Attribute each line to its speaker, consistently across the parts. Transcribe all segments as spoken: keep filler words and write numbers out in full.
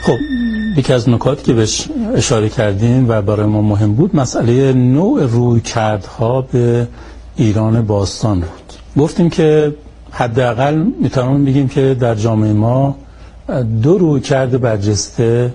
Speaker 1: خب یکی از نکاتی که بهش اشاره کردیم و برای ما مهم بود مسئله نوع رویکردها به ایران باستان بود. گفتیم که حداقل میتونیم بگیم که در جامعه ما دو رویکرد برجسته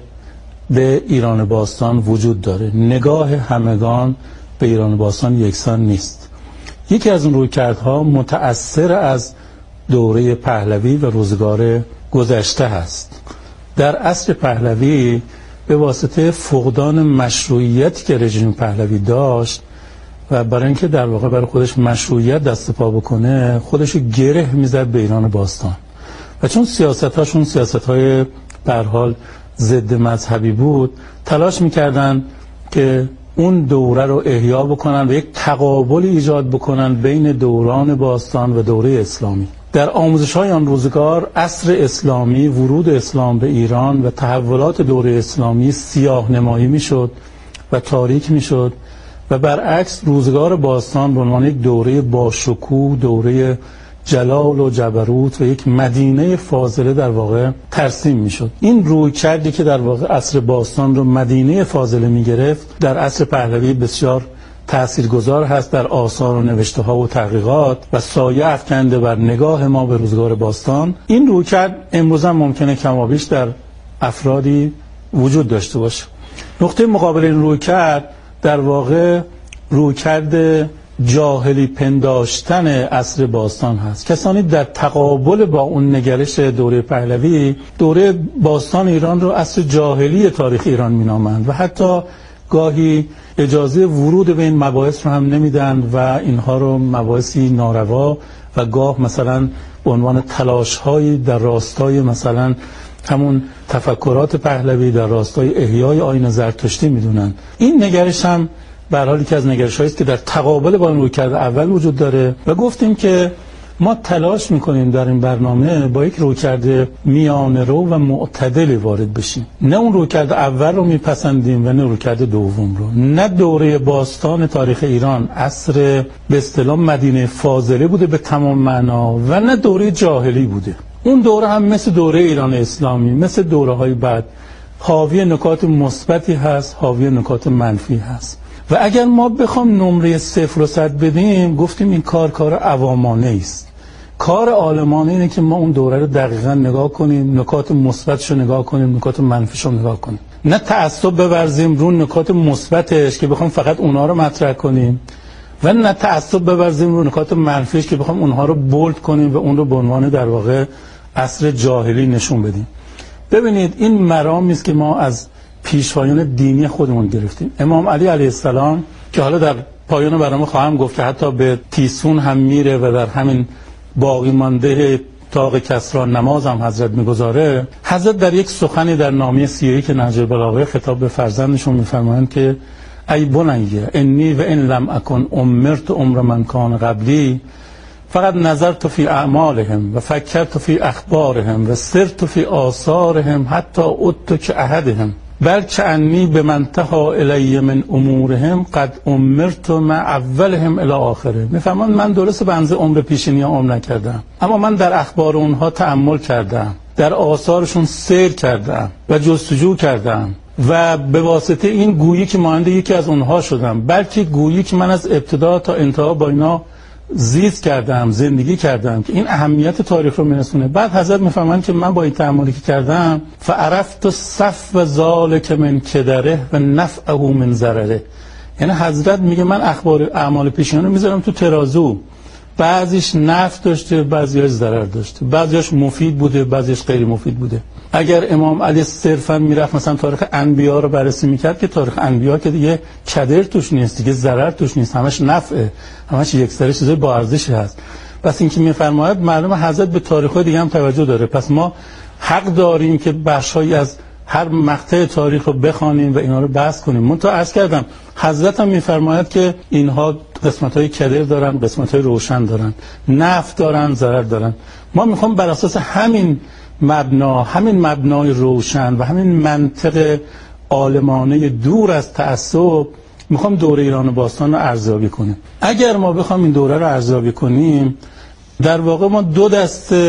Speaker 1: به ایران باستان وجود داره. نگاه همگان به ایران باستان یکسان نیست. یکی از اون رویکردها متأثر از دوره پهلوی و روزگار گذشته هست. در عصر پهلوی به واسطه فقدان مشروعیتی که رژیم پهلوی داشت و برای اینکه در واقع برای خودش مشروعیت دست پا بکنه خودش گره میزد به ایران باستان و چون سیاستاشون سیاست‌های به هر حال ضد مذهبی بود تلاش میکردن که اون دوره رو احیا بکنن و یک تقابلی ایجاد بکنن بین دوران باستان و دوره اسلامی. در آموزش‌های آن روزگار عصر اسلامی، ورود اسلام به ایران و تحولات دوره اسلامی سیاه نمایی میشد و تاریک میشد و برعکس روزگار باستان به عنوان یک دوره باشکوه، دوره جلال و جبروت و یک مدینه فاضله در واقع ترسیم میشد. این روی کردی که در واقع عصر باستان رو مدینه فاضله میگرفت در عصر پهلوی بسیار تاثیرگذار هست در آثار و نوشته ها و تحقیقات و سایه افکنده بر نگاه ما به روزگار باستان. این روی کرد امروز هم ممکنه کمابیش در افرادی وجود داشته باشه. نقطه مقابل این روی کرد در واقع روی کرد جاهلی پنداشتن عصر باستان هست. کسانی در تقابل با اون نگرش دوره پهلوی دوره باستان ایران رو عصر جاهلی تاریخ ایران مینامند و حتی گاهی اجازه ورود به این مباحث رو هم نمیدن و اینها رو مباحثی ناروا و گاه مثلا به عنوان تلاش‌هایی در راستای مثلا همون تفکرات پهلوی در راستای احیای آیین زرتشتی میدونن. این نگرش هم به هر حال یکی از نگرش‌هایی است که در تقابل با این رویکرد اول وجود داره و گفتیم که ما تلاش میکنیم در این برنامه با یک رویکرد میانه رو و معتدلی وارد بشیم. نه اون رویکرد اول رو میپسندیم و نه رویکرد دوم رو. نه دوره باستان تاریخ ایران عصر به اصطلاح مدینه فاضله بوده به تمام معنا و نه دوره جاهلی بوده. اون دوره هم مثل دوره ایران اسلامی، مثل دوره‌های بعد حاوی نکات مثبتی هست، حاوی نکات منفی هست. و اگر ما بخوام نمره صفر و صد بدیم گفتیم این کار کار عوامانه است. کار عالمانه اینه که ما اون دوره رو دقیقاً نگاه کنیم، نکات مثبتش رو نگاه کنیم، نکات منفیش رو نگاه کنیم. نه تعصب بورزیم رو نکات مثبتش که بخوام فقط اونها رو مطرح کنیم و نه تعصب بورزیم رو نکات منفیش که بخوام اونها رو بولد کنیم و اون رو به عنوان در واقع عصر جاهلی نشون بدیم. ببینید این مرامی است که ما از پیشوایان دینی خودمون گرفتیم. امام علی علیه السلام که حالا در پایان برنامه خواهم گفت که حتی به تیسفون هم میره و در همین باقی مانده طاق کسری نماز هم حضرت میگذاره. حضرت در یک سخنی در نامه سیایی که نهج البلاغه خطاب به فرزندشون میفرمایند که ای بنیه انی و ان لم اکن امرت عمر من کان قبلی فقط نظرت فی اعمالهم و فکرت فی اخبارهم و سرت فی آثارهم حتی عدت کأحدهم بل کأنی بمنتها الی من امورهم قد امرت مع اولهم الی آخره. میفهمن من درست بنز عمر پیشینی ها عمر نکردم اما من در اخبار اونها تأمل کردم، در آثارشون سیر کردم و جستجو کردم و به واسطه این گویی که مانند یکی از اونها شدم، بلکه گویی که من از ابتدا تا انتها با اینا زیست کردم، زندگی کردم که این اهمیت تاریخ رو میرسونه. بعد حضرت میفهمن که من با این تأملی که کردم فعرفت صف و ذالک من کدره و نفعه من ضرره. یعنی حضرت میگه من اخبار اعمال پیشین رو میذارم تو ترازو، بعضیش نفع داشته بعضیش ضرر داشته، بعضیش مفید بوده بعضیش غیر مفید بوده. اگر امام علی صرفا میرفت مثلا تاریخ انبیا رو بررسی میکرد که تاریخ انبیا که دیگه کدر توش نیست، دیگه ضرر توش نیست، همش نفعه، همش یکسره چیزای با ارزشی هست. پس اینکه میفرماید معلومه حضرت به تاریخ‌های دیگه هم توجه داره. پس ما حق داریم که بخشایی از هر مقطع تاریخ رو بخوانیم و اینا رو بحث کنیم. من تا عرض کردم حضرت هم میفرماید که اینها قسمت‌های کدر دارن، قسمت‌های روشن دارن، نفع دارن، ضرر دارن. ما میخوام بر اساس همین مبنا، همین مبنای روشن و همین منطق عالمانه دور از تعصب میخوام دوره ایران باستان رو ارزیابی کنیم. اگر ما بخوام این دوره رو ارزیابی کنیم در واقع ما دو دسته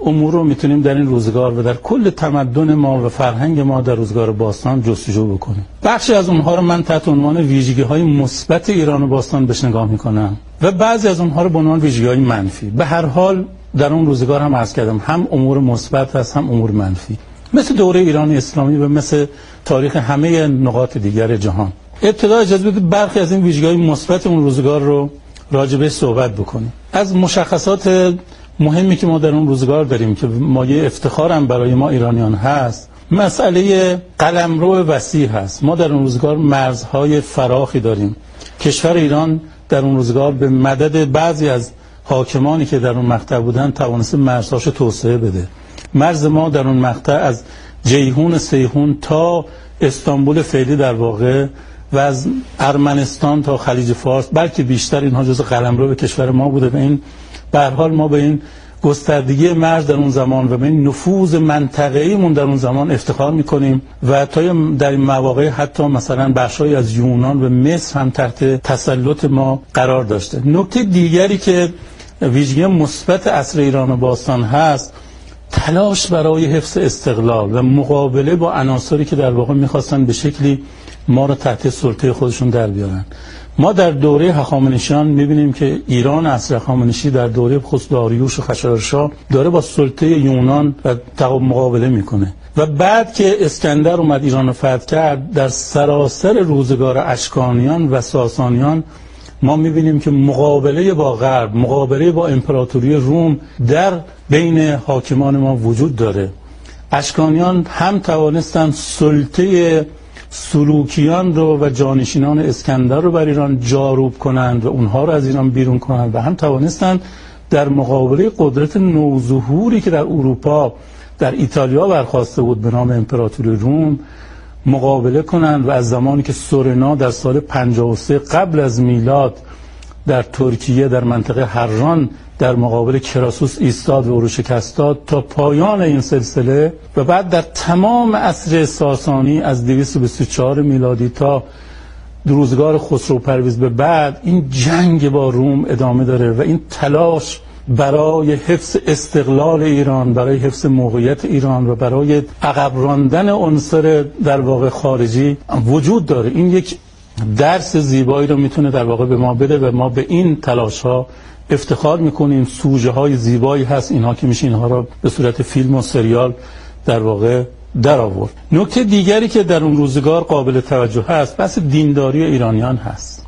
Speaker 1: امور رو میتونیم در این روزگار و در کل تمدن ما و فرهنگ ما در روزگار باستان جستجو بکنیم. بخشی از اونها رو من تحت عنوان ویژگی‌های مثبت ایران باستان بهش نگاه میکنم و بعضی از اونها رو به عنوان ویژگی‌های منفی. به هر حال در اون روزگار هم عرض کردم هم امور مثبت هست هم امور منفی، مثل دوره ایران اسلامی و مثل تاریخ همه نقاط دیگر جهان. ابتدا اجازه بدید برخی از این ویژگی‌های مثبت اون روزگار رو راجع بهش صحبت بکنیم. از مشخصات مهمی که ما در اون روزگار داریم که مایه افتخار هم برای ما ایرانیان هست، مسئله قلمرو وسیع هست. ما در اون روزگار مرزهای فراخی داریم. کشور ایران در اون روزگار به مدد بعضی از حاکمانی که در اون مقطع بودن توانسته مرزهاش توسعه بده. مرز ما در اون مقطع از جیهون سیهون تا استانبول فعلی در واقع و از ارمنستان تا خلیج فارس، بلکه بیشتر اینها جزء قلمرو به کشور ما بوده و این به هر حال ما به این گستردگی مرز در اون زمان و به این نفوذ منطقه‌ایمون در اون زمان افتخار می‌کنیم و تا در این مواقع حتی مثلا بخشای از یونان و مصر هم تحت تسلط ما قرار داشته. نکته دیگری که ویژگی مثبت عصر ایران باستان هست، تلاش برای حفظ استقلال و مقابله با عناصری که در واقع می‌خواستن به شکلی ما رو تحت سلطه خودشون در بیارن. ما در دوره هخامنشیان می‌بینیم که ایران عصر هخامنشی در دوره خود داریوش و خشایارشا داره با سلطه یونان و مقابله میکنه و بعد که اسکندر اومد ایران رو فتح کرد، در سراسر روزگار اشکانیان و ساسانیان ما می‌بینیم که مقابله با غرب، مقابله با امپراتوری روم در بین حاکمان ما وجود داره. اشکانیان هم توانستن سلطه سلوکیان رو و جانشینان اسکندر رو بر ایران جاروب کنند و اونها رو از ایران بیرون کنند و هم توانستند در مقابله قدرت نوظهوری که در اروپا در ایتالیا برخاسته بود به نام امپراتوری روم مقابله کنند و از زمانی که سورنا در سال پنجاه و سه قبل از میلاد در ترکیه در منطقه هران در مقابل کراسوس ایستاد و او رو شکست داد تا پایان این سلسله و بعد در تمام عصر ساسانی از دویست و بیست و چهار میلادی تا روزگار خسرو پرویز به بعد این جنگ با روم ادامه داره و این تلاش برای حفظ استقلال ایران، برای حفظ موقعیت ایران و برای عقب راندن عنصر در واقع خارجی وجود داره. این یک درس زیبایی رو میتونه در واقع به ما بده و ما به این تلاش ها افتخار میکنیم. سوژه های زیبایی هست اینها که میشه اینها رو به صورت فیلم و سریال در واقع در آورد. نکته دیگری که در اون روزگار قابل توجه هست بحث دینداری ایرانیان هست.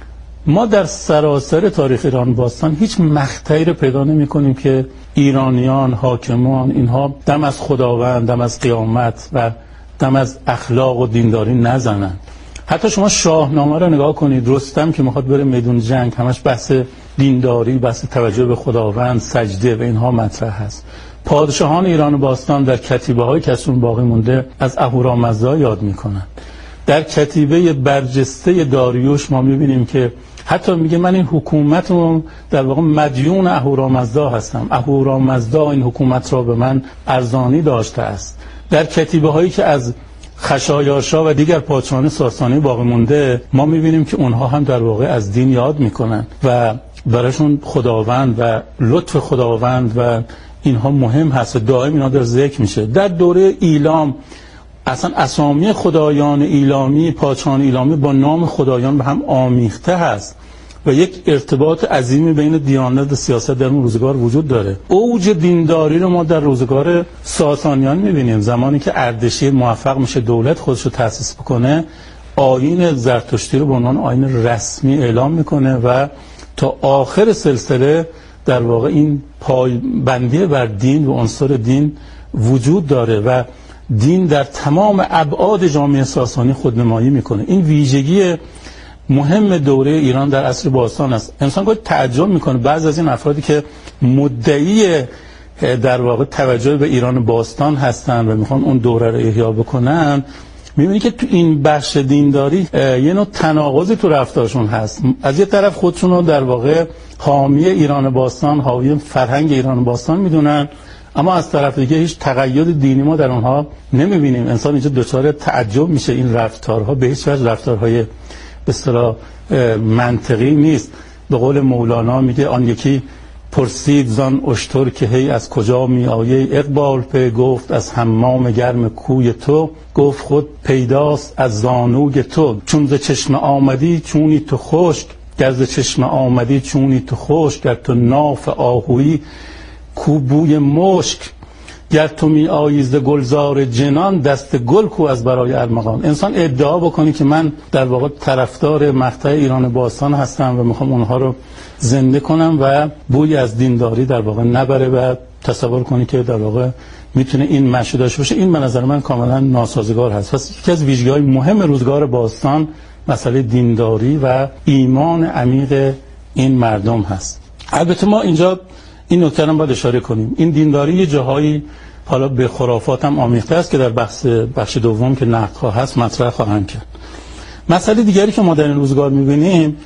Speaker 1: ما در سراسر تاریخ ایران باستان هیچ مقطعی رو پیدا نمی کنیم که ایرانیان، حاکمان اینها دم از خداوند، دم از قیامت و دم از اخلاق و دینداری نزنند. حتی شما شاهنامه رو نگاه کنید، رستم که میخواد بره میدون جنگ همش بحث دینداری، بحث توجه به خداوند، سجده و اینها مطرح هست. پادشاهان ایران باستان در کتیبه های کسون باقی مونده از اهورامزدا یاد میکنند. در کتیبه برجسته داریوش ما میبینیم که حتی میگه من این حکومت رو در واقع مدیون اهورامزدا هستم، اهورامزدا این حکومت را به من ارزانی داشته است. در کتیبه هایی که از خشایارشا و دیگر پادشاهان ساسانی باقی مونده ما میبینیم که اونها هم در واقع از دین یاد میکنن و براشون خداوند و لطف خداوند و اینها مهم هست، دائم اینا در ذکر میشه. در دوره ایلام اصلا اسامی خدایان ایلامی، پادشاهان ایلامی با نام خدایان به هم آمیخته هست و یک ارتباط عظیمی بین دیانت و سیاست در اون روزگار وجود داره. اوج دینداری رو ما در روزگار ساسانیان میبینیم. زمانی که اردشیر موفق میشه دولت خودش رو تأسیس بکنه، آیین زرتشتی رو به عنوان آیین رسمی اعلام میکنه و تا آخر سلسله در واقع این پایبندی بر دین و عنصر دین وجود داره و دین در تمام ابعاد جامعه ساسانی خودنمایی میکنه. این ویژگی مهم دوره ایران در عصر باستان است. انسان گاهی تعجب میکنه بعضی از این افرادی که مدعی در واقع توجه به ایران باستان هستن و میخوان اون دوره رو احیا بکنن، میبینی که تو این بخش دینداری یه نوع تناقضی تو رفتارشون هست. از یه طرف خودشون رو در واقع حامی ایران باستان، حامی فرهنگ ایران باستان میدونن، اما از طرف دیگه هیچ تقید دینی ما در اونها نمیبینیم. انسان اینجا دچار تعجب میشه. این رفتارها به هیچ وجه رفتارهای به اصطلاح منطقی نیست. به قول مولانا میگه آن یکی پرسید زان اشتر که هی از کجا می آیی، اقبال پی گفت از حمام گرم کوی تو، گفت خود پیداست از زانوی تو، چون ز چشم آمدی چونی تو خشک، گر ز چشم آمدی چونی تو خشک، گر تو ناف آهویی کو بوی مشک، گر تو می آیی ز گلزار جنان، دست گل کو از برای ارمغان. انسان ادعا بکنه که من در واقع طرفدار مقطع ایران باستان هستم و میخوام اونها رو زنده کنم و بوی از دینداری در واقع نبره و تصور کنی که در واقع میتونه این مشهد داشته باشه، این به نظر من کاملا ناسازگار هست. پس یکی از ویژگی‌های مهم روزگار باستان مسئله دینداری و ایمان عمیق این مردم هست. البته ما اینجا این نکته رو باید اشاره کنیم، این دینداری یه جاهایی حالا به خرافات هم آمیخته است که در بخش بخش دوم که نقدها هست مطرح خواهم کرد. مسئله دیگری که ما در این روزگار می‌بینیم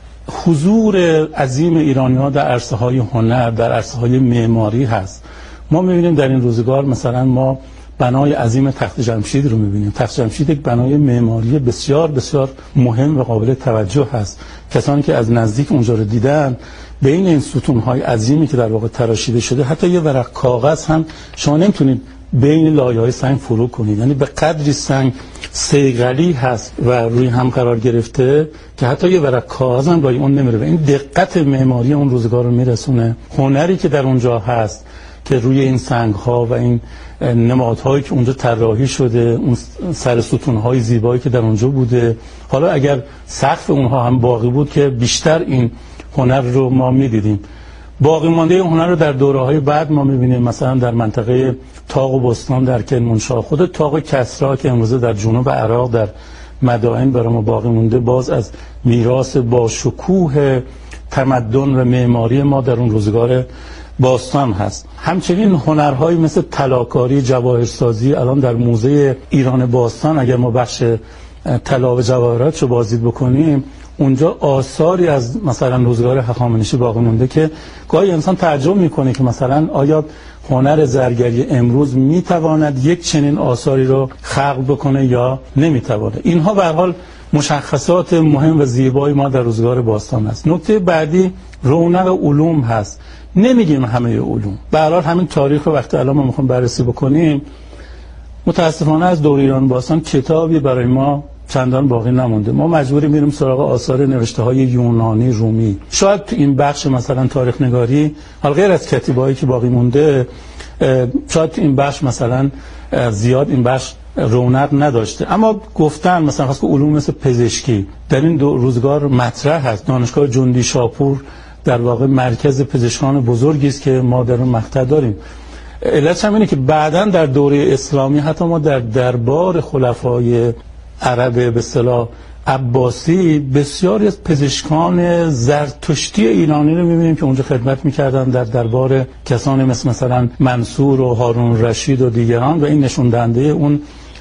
Speaker 1: حضور عظیم ایرانی‌ها در عرصه‌های هنر، در عرصه‌های معماری هست. ما می‌بینیم در این روزگار مثلا ما بنای عظیم تخت جمشید رو می‌بینیم. تخت جمشید یک بنای معماری بسیار بسیار مهم و قابل توجه هست. کسانی که از نزدیک اونجا رو دیدن بین این ستون‌های عظیمی که در واقع تراشیده شده حتی یه ورق کاغذ هم شما نمی‌تونید بین لایه‌های سنگ فرو کنید، یعنی به قدری سنگ صیقلی هست و روی هم قرار گرفته که حتی یه ورق کاغذ هم لای اون نمیره و این دقت معماری اون روزگار رو میرسونه. هنری که در اونجا هست که روی این سنگ‌ها و این نمادهایی که اونجا طراحی شده، اون سر ستون‌های زیبایی که در اونجا بوده، حالا اگر سقف اونها هم باقی بود که بیشتر این هنر رو ما می‌دیدیم. باقی مانده هنر رو در دوره‌های بعد ما می‌بینیم، مثلا در منطقه طاق و بستان در کرمانشاه، خود طاق کسری که امروزه در جنوب عراق در مدائن برای ما باقی مونده، باز از میراث با شکوه تمدن و معماری ما در اون روزگار باستان هست. همچنین هنرهایی مثل طلاکاری، جواهرسازی الان در موزه ایران باستان اگر ما بخش طلا و جواهرات رو بازدید بکنیم اونجا آثاری از مثلا روزگار هخامنشی باقی مونده که گاهی انسان تعجب میکنه که مثلا آیا هنر زرگری امروز میتواند یک چنین آثاری رو خلق بکنه یا نمیتواند. اینها به هر حال مشخصات مهم و زیبای ما در روزگار باستان است. نکته بعدی رونق علوم هست. نمیگیم همه علوم، به هر حال همین تاریخ رو وقتی الان ما میخوایم بررسی بکنیم متاسفانه از دور ایران باستان کتابی برای ما چندان باقی نمونده. ما مجبوری میریم سراغ آثار نوشته های یونانی، رومی. شاید تو این بخش مثلا تاریخ نگاری حال غیر از کتیبهایی که باقی مونده شاید تو این بخش مثلا زیاد این بخش رونق نداشته، اما گفتن مثلا خاص که علوم مثل پزشکی در این دو روزگار مطرح هست. دانشگاه جندی شاپور در واقع مرکز پزشکان بزرگی است که ما در اون مقطع داریم. علت هم اینه که بعداً در دوره اسلامی حتی ما در دربار خلفای عرب به اصطلاح عباسی بسیاری از پزشکان زرتشتی ایرانی رو می‌بینیم که اونجا خدمت می‌کردن در دربار کسانی مثل مثلا منصور و هارون رشید و دیگران و این نشون دهنده اون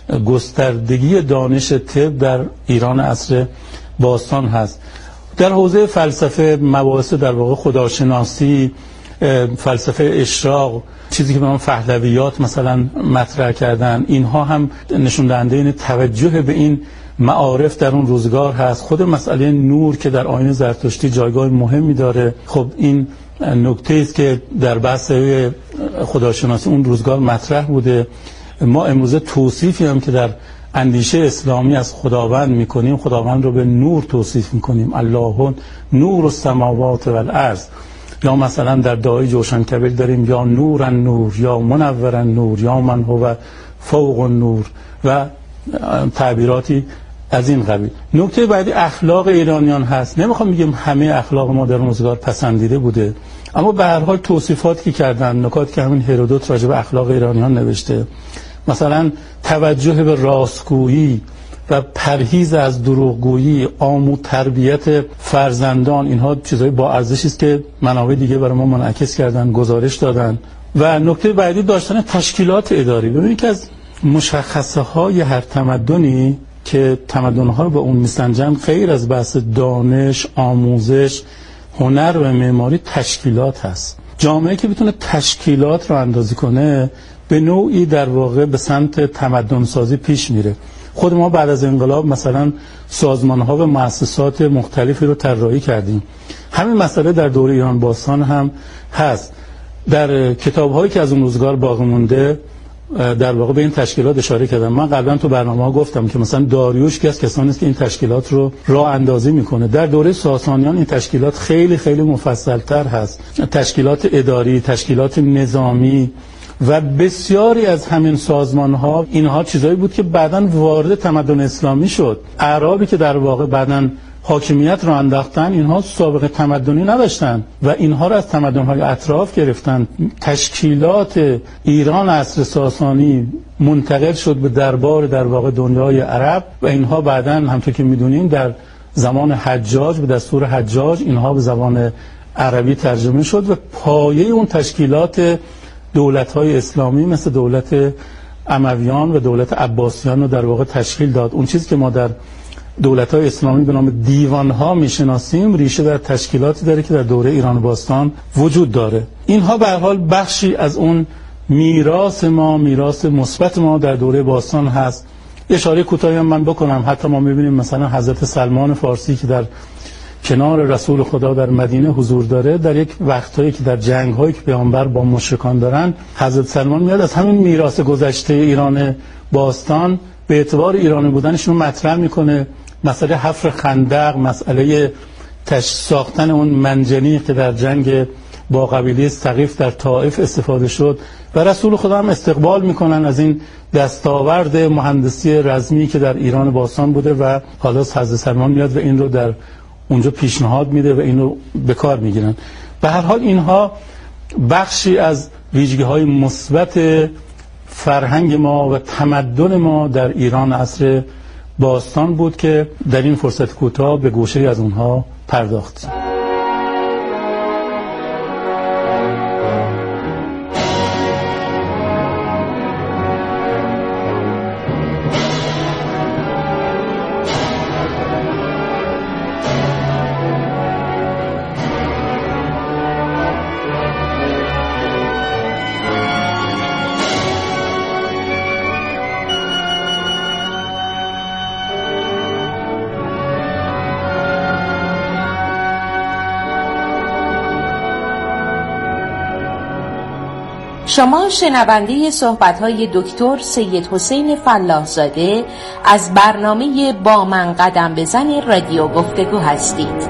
Speaker 1: گستردگی دانش طب در ایران عصر باستان هست. در حوزه فلسفه مباحث در واقع خداشناسی، فلسفه اشراق، چیزی که به نام پهلویات مثلا مطرح کردن، اینها هم نشون دهنده این توجه به این معارف در اون روزگار هست. خود مسئله نور که در آیین زرتشتی جایگاه مهمی داره، خب این نکته است که در بحث خداشناسی اون روزگار مطرح بوده. ما امروزه توصیفی هم که در اندیشه اسلامی از خداوند میکنیم، خداوند رو به نور توصیف میکنیم، الله نور السماوات و الارض. یا مثلا در دعای جوشن کبیر داریم یا نور النور، یا منور النور، یا من هو فوق النور و تعبیراتی از این قبیل. نکته بعدی اخلاق ایرانیان هست. نمیخوام بگم همه اخلاق ما در روزگار پسندیده بوده، اما به هر حال توصیفاتی که کردن، نکاتی که همین هرودوت راجع به اخلاق ایرانیان نوشته، مثلا توجه به راستگویی و پرهیز از دروغگویی، آموز تربیت فرزندان، اینها چیزهای با ارزشی است که منابع دیگه برای ما منعکس کردن، گزارش دادن. و نکته بعدی داشتن تشکیلات اداری. ببینید که از مشخصه های هر تمدنی که تمدن‌ها رو به اون میسنجن غیر از بحث دانش، آموزش، هنر و معماری تشکیلات هست. جامعه که بتونه تشکیلات رو اندازی کنه به نوعی در واقع به سمت تمدن سازی پیش میره. خود ما بعد از انقلاب مثلا سازمان‌ها و مؤسسات مختلفی رو طراحی کردیم. همین مسئله در دوره ایران باستان هم هست. در کتاب‌هایی که از اون روزگار باقی مونده در واقع به این تشکیلات اشاره کردم. من قبلا تو برنامه‌ها گفتم که مثلا داریوش که از کسانی است که این تشکیلات رو راه اندازی میکنه. در دوره ساسانیان این تشکیلات خیلی خیلی مفصل‌تر هست. تشکیلات اداری، تشکیلات نظامی و بسیاری از همین سازمان‌ها، اینها چیزایی بود که بعداً وارد تمدن اسلامی شد. اعرابی که در واقع بعداً حاکمیت رو انداختن، اینها سابقه تمدنی نداشتن و اینها رو از تمدن‌های اطراف گرفتن. تشکیلات ایران عصر ساسانی منتقل شد به دربار در واقع دنیای عرب و اینها بعداً همونطور که می‌دونیم در زمان حجاج به دستور حجاج اینها به زبان عربی ترجمه شد و پایه اون تشکیلات دولت‌های اسلامی مثل دولت امویان و دولت عباسیان رو در واقع تشکیل داد. اون چیزی که ما در دولت‌های اسلامی به نام دیوان‌ها می‌شناسیم ریشه در تشکیلاتی داره که در دوره ایران باستان وجود داره. اینها به هر حال بخشی از اون میراث ما، میراث مثبت ما در دوره باستان هست. اشاره کوتاهی هم من بکنم. حتی ما می‌بینیم مثلا حضرت سلمان فارسی که در کنار رسول خدا در مدینه حضور داره، در یک وقتایی که در جنگ‌هایی که پیامبر با مشرکان دارن، حضرت سلمان میاد از همین میراث گذشته ایران باستان به اعتبار ایرانی بودنشون مطرح میکنه. مسئله حفر خندق، مسئله تش ساختن اون منجنیق که در جنگ با قبیله ثقیف در طائف استفاده شد و رسول خدا هم استقبال میکنن از این دستاورد مهندسی رزمی که در ایران باستان بوده و حالا حضرت سلمان میاد و این رو در اونجا پیشنهاد میده و این رو به کار میگیرن. به هر حال اینها بخشی از ویژگی‌های مثبت فرهنگ ما و تمدن ما در ایران عصر باستان بود که در این فرصت کوتاه به گوشه‌ای از اونها پرداختیم.
Speaker 2: شما شنونده صحبت‌های دکتر سید حسین فلاح‌زاده از برنامه با من قدم بزن رادیو گفتگو هستید.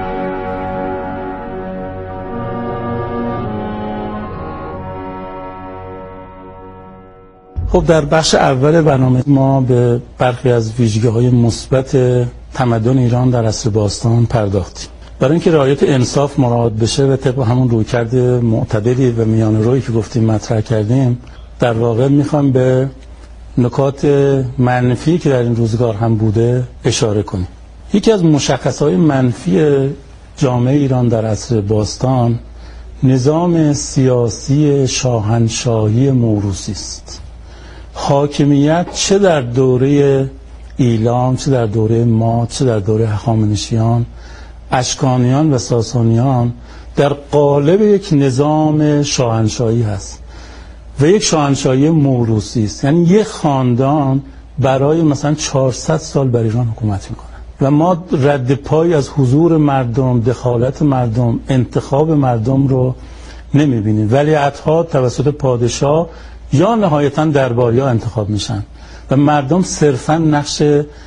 Speaker 1: خب در بخش اول برنامه ما به برخی از ویژگی‌های مثبت تمدن ایران در عصر باستان پرداختیم. برای اینکه رعایت انصاف مراعات بشه و طبق همون رویکرد معتدلی و میان رویی که گفتیم مطرح کردیم، در واقع میخوام به نکات منفی که در این روزگار هم بوده اشاره کنیم. یکی از مشخصهای منفی جامعه ایران در عصر باستان نظام سیاسی شاهنشاهی موروثی است. حاکمیت چه در دوره ایلام، چه در دوره ما، چه در دوره هخامنشیان، اشکانیان و ساسانیان در قالب یک نظام شاهنشاهی هست و یک شاهنشاهی موروثی است. یعنی یک خاندان برای مثلا چهارصد سال بر ایران حکومت میکنه و ما رد پای از حضور مردم، دخالت مردم، انتخاب مردم رو نمیبینیم. ولیعت‌ها توسط پادشاه یا نهایتاً درباریا انتخاب میشن و مردم صرفاً نقش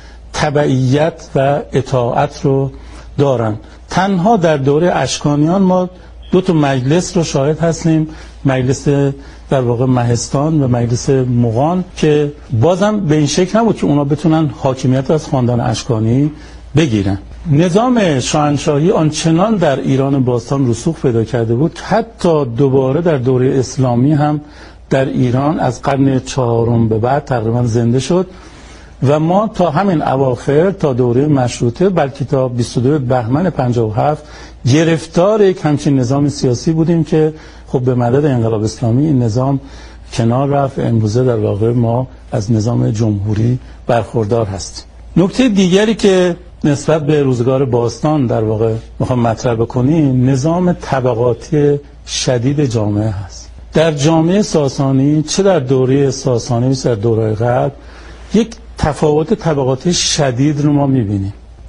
Speaker 1: تبعیت و اطاعت رو دارن. تنها در دوره اشکانیان ما دو تا مجلس رو شاهد هستیم، مجلس در واقع مهستان و مجلس مغان، که بازم به این شکل نبود که اونا بتونن حاکمیت از خاندان اشکانی بگیرن. نظام شاهنشاهی آنچنان در ایران باستان رسوخ پیدا کرده بود که حتی دوباره در دوره اسلامی هم در ایران از قرن چهارم به بعد تقریبا زنده شد و ما تا همین اواخر تا دوره مشروطه بلکه تا بیست و دو بهمن پنجاه و هفت گرفتار یک همچین نظام سیاسی بودیم که خب به مدد انقلاب اسلامی این نظام کنار رفت. امروزه در واقع ما از نظام جمهوری برخوردار هستیم. نکته دیگری که نسبت به روزگار باستان در واقع میخوام مطرح بکنیم نظام طبقاتی شدید جامعه هست. در جامعه ساسانی چه در دوره ساسانی چه در دوره قبل یک تفاوت طبقاتی شدید رو ما میبینیم.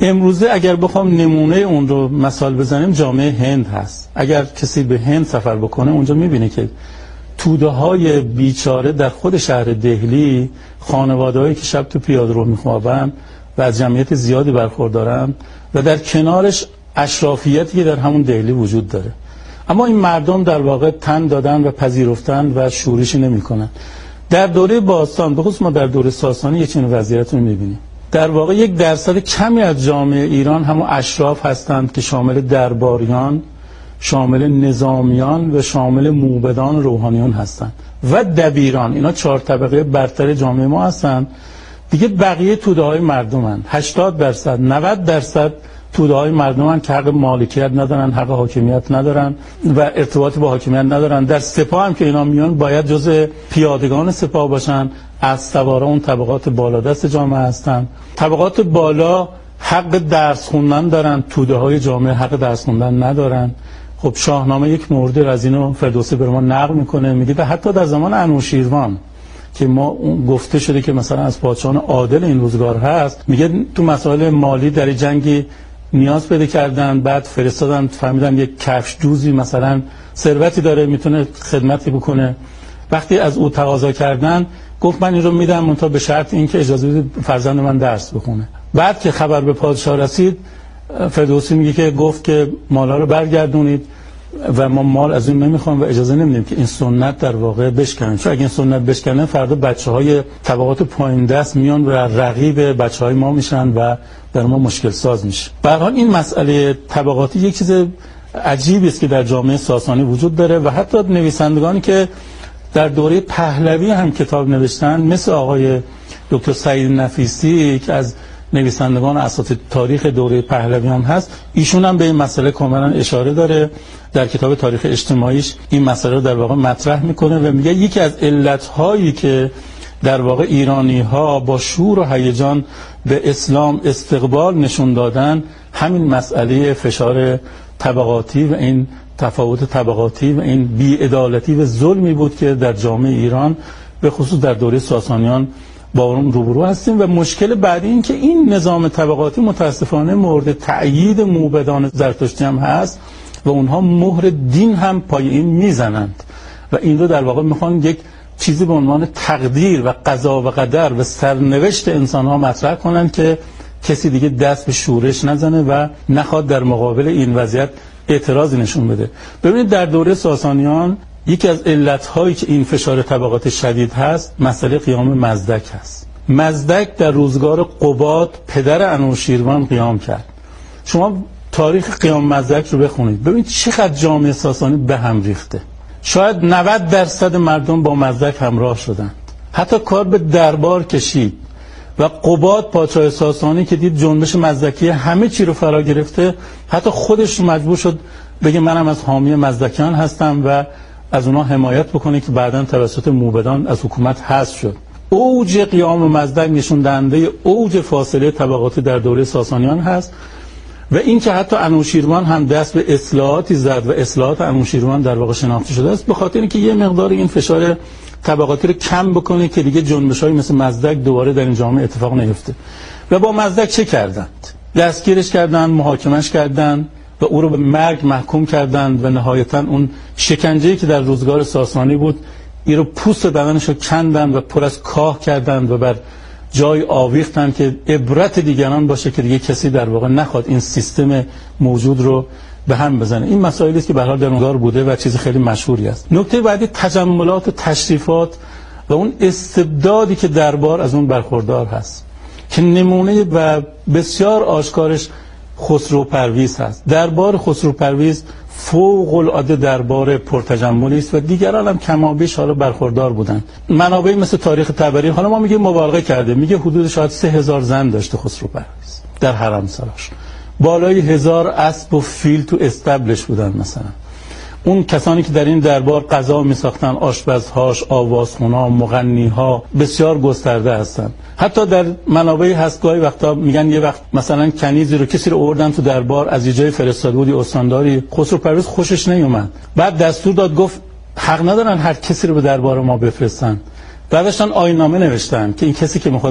Speaker 1: امروزه اگر بخوام نمونه اون رو مثال بزنیم جامعه هند هست. اگر کسی به هند سفر بکنه اونجا میبینه که توده های بیچاره در خود شهر دهلی، خانواده‌هایی که شب تو پیاده‌رو میخوابن و از جمعیت زیادی برخوردارن و در کنارش اشرافیتی که در همون دهلی وجود داره، اما این مردم در واقع تن دادن و پذیرفتن و شورشی نمی‌کنن. در دوره باستان، به خصوص ما در دوره ساسانی یک چنین وضعیتی رو می‌بینیم. در واقع یک درصد کمی از جامعه ایران همون اشراف هستند که شامل درباریان، شامل نظامیان و شامل موبدان روحانیون هستند و دبیران. اینا چهار طبقه برتر جامعه ما هستند. دیگه بقیه توده های مردمن. هشتاد درصد نود درصد توده های مردمن که حق مالکیت ندارن، حق حاکمیت ندارن و ارتباط با حاکمیت ندارن. در سپاه هم که اینا میان باید جزء پیادگان سپاه باشن. از سواره اون طبقات بالا دست جامعه هستن. طبقات بالا حق درس خوندن دارن، توده های جامعه حق درس خوندن ندارن. خب شاهنامه یک مورد از اینو فردوسی بر ما نقل میکنه، میگه و حتی در زمان انوشیروان که ما گفته شده که مثلا از پادشاهان عادل این روزگار هست، میگه تو مسائل مالی در جنگی نیاز پیدا کردن، بعد فرستادن فهمیدن یک کفش دوزی مثلا ثروتی داره میتونه خدمتی بکنه. وقتی از او تقاضا کردن گفت من این رو میدم منتها به شرط اینکه اجازه بدید فرزند من درس بخونه. بعد که خبر به پادشاه رسید، فردوسی میگه که گفت که مالا رو برگردونید و ما مال از این نمیخوام و اجازه نمیدیم که این سنت در واقع بشکنه، چون اگه این سنت بشکنه فردا بچهای طبقات پایین دست میان و رقیب بچهای ما میشن و در ما مشکل ساز میشه. به هر حال این مسئله طبقاتی یک چیز عجیبی است که در جامعه ساسانی وجود داره و حتی نویسندگانی که در دوره پهلوی هم کتاب نوشتن مثل آقای دکتر سعید نفیسی که از نویسندگان اساتید تاریخ دوره پهلوی هم هست، ایشون هم به این مسئله کاملا اشاره داره. در کتاب تاریخ اجتماعیش این مسئله رو در واقع مطرح میکنه و میگه یکی از علتهایی که در واقع ایرانی ها با شور و هیجان به اسلام استقبال نشون دادن همین مسئله فشار طبقاتی و این تفاوت طبقاتی و این بی‌عدالتی و ظلمی بود که در جامعه ایران به خصوص در دوره ساسانیان با اون روبرو هستیم. و مشکل بعدی این که این نظام طبقاتی متاسفانه مورد تأیید موبدان زرتشتی هم هست و اونها مهر دین هم پای این میزنند و این رو در واقع میخوان یک چیزی به عنوان تقدیر و قضا و قدر و سرنوشت انسان ها مطرح کنند که کسی دیگه دست به شورش نزنه و نخواد در مقابل این وضعیت اعتراضی نشون بده. ببینید در دوره ساسانیان یکی از علت‌هایی که این فشار طبقات شدید هست مسئله قیام مزدک هست. مزدک در روزگار قباد پدر انوشیروان قیام کرد. شما تاریخ قیام مزدک رو بخونید ببینید چقدر جامعه ساسانی به هم ریخته. شاید نود درصد مردم با مزدک همراه شدند. حتی کار به دربار کشید و قباد پادشاه ساسانی که دید جنبش مزدکی همه چی رو فرا گرفته، حتی خودش مجبور شد بگه منم از حامی مزدکیان هستم و از اونا حمایت بکنه که بعداً توسط موبدان از حکومت حذف شد. اوج قیام مزدک نشون دهنده اوج فاصله طبقاتی در دوره ساسانیان هست و این که حتی انوشیروان هم دست به اصلاحاتی زد و اصلاحات انوشیروان در واقع شناخته شده است به خاطر اینکه یه مقدار این فشار طبقاتی رو کم بکنه که دیگه جنبش‌های مثل مزدک دوباره در این جامعه اتفاق نیفته. و با مزدک چه کردند؟ دستگیرش کردند، محاکمش کردند و او رو به مرگ محکوم کردند و نهایتاً اون شکنجه‌ای که در روزگار ساسانی بود این رو پوست بدنش رو کندند و پر از کاه کردند و بر جای آویختند که عبرت دیگران باشه که دیگه کسی در واقع نخواد این سیستم موجود رو به هم بزنه. این مسائلی است که به هر حال در اونجا بوده و چیز خیلی مشهوری است. نکته بعدی تجملات و تشریفات و اون استبدادی که دربار از اون برخوردار هست که نمونه و بسیار آشکارش خسرو پرویز هست. دربار خسرو پرویز فوق العاده دربار پرتجملی است و دیگران هم کمابیش حالا برخوردار بودند. منابعی مثل تاریخ طبری حالا ما میگه مبالغه کرده، میگه حدود شاید سه هزار زن داشته خسرو پرویز در حرم سراش، بالای هزار اسب و فیل تو استبلش بودن. مثلا اون کسانی که در این دربار غذا میساختن، آشپزهاش، آوازخونا، مغنیها بسیار گسترده هستن. حتی در منابع هست گاهی وقتا میگن یه وقت مثلا کنیزی رو کسی رو آوردن تو دربار، از یه جای فرستاده بودی استانداری، خسرو پرویز خوشش نیومد، بعد دستور داد گفت حق ندارن هر کسی رو به دربار ما بفرستن. بعدشان آیین‌نامه نوشتن که این کسی که میخواد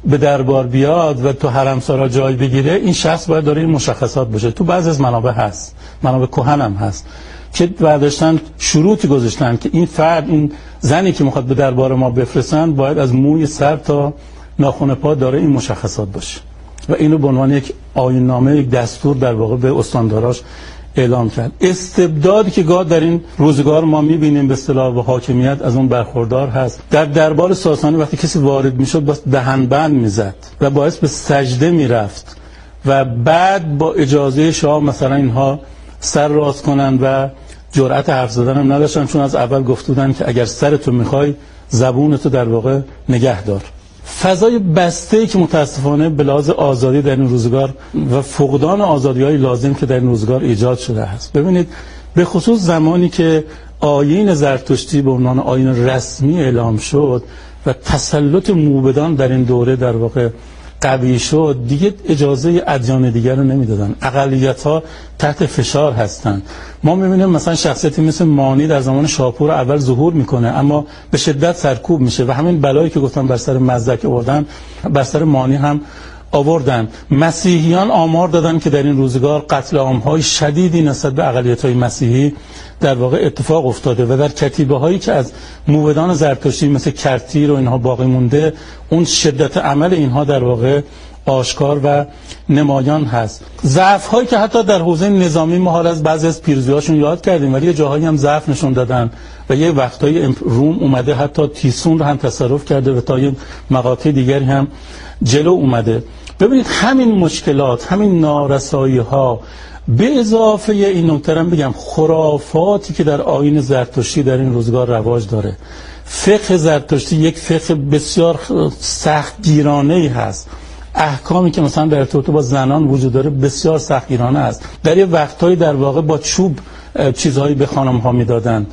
Speaker 1: به دربار بیاد و تو حرمسرا جای بگیره، این شخص باید داره این مشخصات باشه. تو بعضی از منابع هست، منابع کهن هم هست که برداشتن شروطی گذاشتن که این فرد، این زنی که میخواد به دربار ما بفرستن، باید از موی سر تا ناخن پا داره این مشخصات باشه و اینو به عنوان یک آیین‌نامه، یک دستور در واقع به استانداراش اعلام کرد. استبدادی که گاه در این روزگار ما میبینیم به اصطلاح و حاکمیت از اون برخوردار هست. در دربار ساسانی وقتی کسی وارد میشد باز دهنبند میزد و باعث به سجده میرفت و بعد با اجازه شاه مثلا اینها سر راست کنن و جرأت حرف زدن هم نداشتن، چون از اول گفته بودن که اگر سرتو میخوای زبونتو در واقع نگه دار. فضای بسته‌ای که متاسفانه به لحاظ آزادی در این روزگار و فقدان آزادی‌های لازم که در این روزگار ایجاد شده است. ببینید به خصوص زمانی که آیین زرتشتی به عنوان آیین رسمی اعلام شد و تسلط موبدان در این دوره در واقع قوی شد، دیگه اجازه ادیان دیگر رو نمیدادن. اقلیت‌ها تحت فشار هستند. ما می‌بینیم مثلا شخصیتی مثل مانی در زمان شاپور اول ظهور میکنه اما به شدت سرکوب میشه و همین بلایی که گفتم بر سر مزدک آوردن بر سر مانی هم آوردن. مسیحیان آمار دادن که در این روزگار قتل عام‌های شدیدی نسبت به اقلیت‌های مسیحی در واقع اتفاق افتاده و در کتیبه‌هایی که از موبدان زرتشتی مثل کرتیر و اینها باقی مونده، اون شدت عمل اینها در واقع آشکار و نمایان هست. ضعف‌هایی که حتی در حوزه نظامی ما حال از بعضی از پیروزی‌هاشون یاد کردیم، ولی یه جاهایی هم ضعف نشون دادن و یه وقتایی روم اومده حتی تیسون رو هم تصرف کرده و تا یه مقاطع دیگری هم جلو اومده. ببینید همین مشکلات، همین نارسایی‌ها به اضافه این نکته هم بگم خرافاتی که در آیین زرتشتی در این روزگار رواج داره. فقه زرتشتی یک فقه بسیار سختگیرانه‌ای هست. احکامی که مثلا در ارتباط با زنان وجود داره بسیار سختگیرانه است. در یه وقتایی در واقع با چوب چیزهایی به خانم‌ها میدادن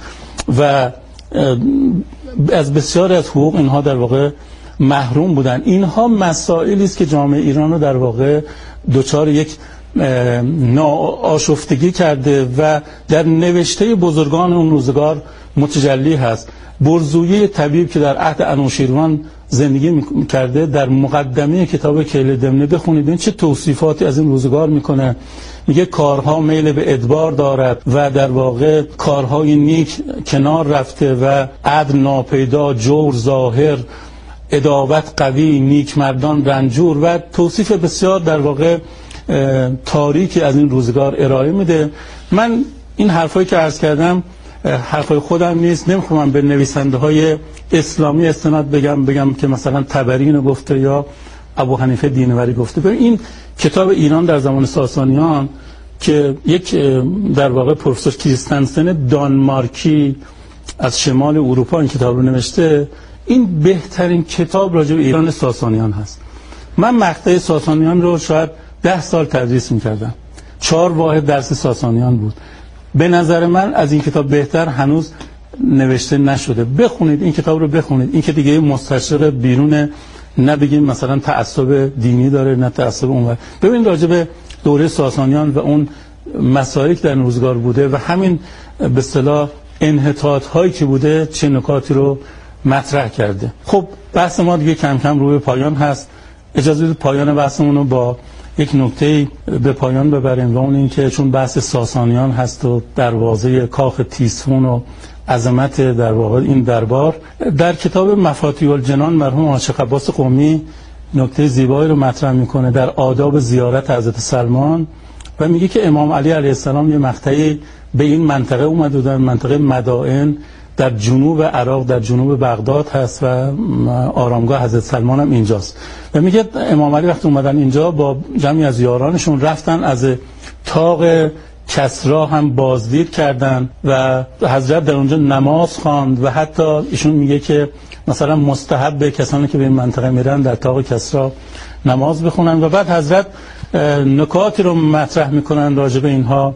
Speaker 1: و از بسیار از حقوق اینها در واقع محروم بودن. اینها مسائلی است که جامعه ایران رو در واقع دچار یک ناآشفتگی کرده و در نوشته بزرگان اون روزگار متجلی هست. برزویی طبیب که در عهد انوشیروان زندگی کرده، در مقدمه کتاب کیل دمنه بخونید این چه توصیفاتی از این روزگار میکنه. میگه کارها میل به ادبار دارد و در واقع کارهای نیک کنار رفته و عدل ناپیدا، جور ظاهر، عداوت قوی، نیک مردان رنجور و توصیف بسیار در واقع تاریکی از این روزگار ارائه میده. من این حرفایی که عرض کردم حرفای خودم نیست، نمیخوام به نویسنده های اسلامی استناد بگم بگم که مثلا طبری اینو گفته یا ابو حنیفه دینوری گفته. ببین این کتاب ایران در زمان ساسانیان که یک در واقع پروفسور کریستنسن دانمارکی از شمال اروپا این کتاب رو نوشته، این بهترین کتاب راجع به ایران ساسانیان هست. من مقطع ساسانیان رو شاید ده سال تدریس میکردم، چهار واحد درس ساسانیان بود. به نظر من از این کتاب بهتر هنوز نوشته نشده. بخونید این کتاب رو، بخونید. این که دیگه مستشرق بیرونه، نه بگیم مثلا تعصب دینی داره نه تعصب اونور. ببین راجع به دوره ساسانیان و اون مسائلی که در روزگار بوده و همین به اصطلاح انحطاط هایی که بوده چه نکاتی رو مطرح کرده. خب بحث ما دیگه کم کم روی پایان هست. اجازه بدید پایان بحثمون رو با یک نکته به پایان ببریم و اون این که چون بحث ساسانیان هست و دروازه کاخ تیسفون و عظمت در واقع این دربار، در کتاب مفاتیح الجنان مرحوم عاشق عباس قمی نکته زیبایی رو مطرح میکنه در آداب زیارت حضرت سلمان و میگه که امام علی علیه السلام یه مقطعی به این منطقه اومد و در منطقه مدائن در جنوب عراق در جنوب بغداد هست و آرامگاه حضرت سلمان هم اینجاست و میگه امام علی وقتی اومدن اینجا با جمعی از یارانشون رفتن از طاق کسرا هم بازدید کردن و حضرت در اونجا نماز خواند و حتی ایشون میگه که مثلا مستحب کسانی که به این منطقه میرن در طاق کسرا نماز بخونن و بعد حضرت نکاتی رو مطرح میکنن راجع به اینها.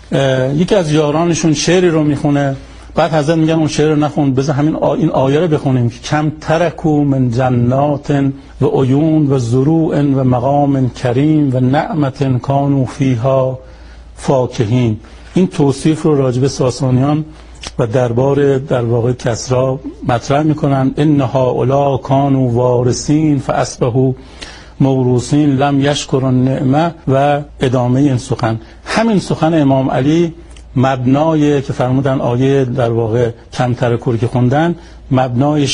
Speaker 1: یکی از یارانشون شعری رو میخونه، بعد حضرت میگن اون شعر رو نخون، بذار همین آ... این آیه رو بخونیم که کم ترکو من جنات و عیون و زروع و مقام کریم و نعمت کانوا فیها فاکهین. این توصیف رو راجع به ساسانیان و دربار در واقع کسری مطرح میکنن ان هؤلاء کانوا وارثین فاصبحوا موروثین لم یشکروا النعمه و ادامه این سخن. همین سخن امام علی مبنای که فرمودن آیه در واقع کمتر کل که خوندن مبنای